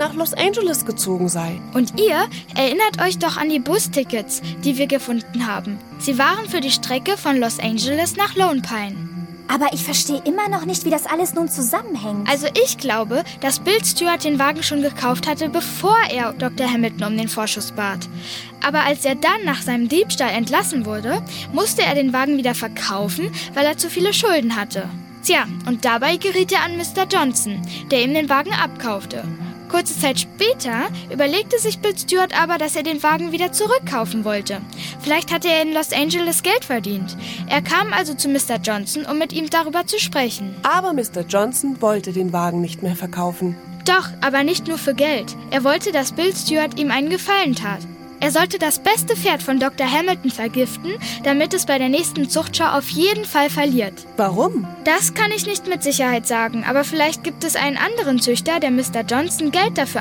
nach Los Angeles gezogen sei. Und ihr erinnert euch doch an die Bustickets, die wir gefunden haben. Sie waren für die Strecke von Los Angeles nach Lone Pine. Aber ich verstehe immer noch nicht, wie das alles nun zusammenhängt. Also ich glaube, dass Bill Stewart den Wagen schon gekauft hatte, bevor er Dr. Hamilton um den Vorschuss bat. Aber als er dann nach seinem Diebstahl entlassen wurde, musste er den Wagen wieder verkaufen, weil er zu viele Schulden hatte. Tja, und dabei geriet er an Mr. Johnson, der ihm den Wagen abkaufte. Kurze Zeit später überlegte sich Bill Stewart aber, dass er den Wagen wieder zurückkaufen wollte. Vielleicht hatte er in Los Angeles Geld verdient. Er kam also zu Mr. Johnson, um mit ihm darüber zu sprechen. Aber Mr. Johnson wollte den Wagen nicht mehr verkaufen. Doch, aber nicht nur für Geld. Er wollte, dass Bill Stewart ihm einen Gefallen tat. Er sollte das beste Pferd von Dr. Hamilton vergiften, damit es bei der nächsten Zuchtschau auf jeden Fall verliert. Warum? Das kann ich nicht mit Sicherheit sagen, aber vielleicht gibt es einen anderen Züchter, der Mr. Johnson Geld dafür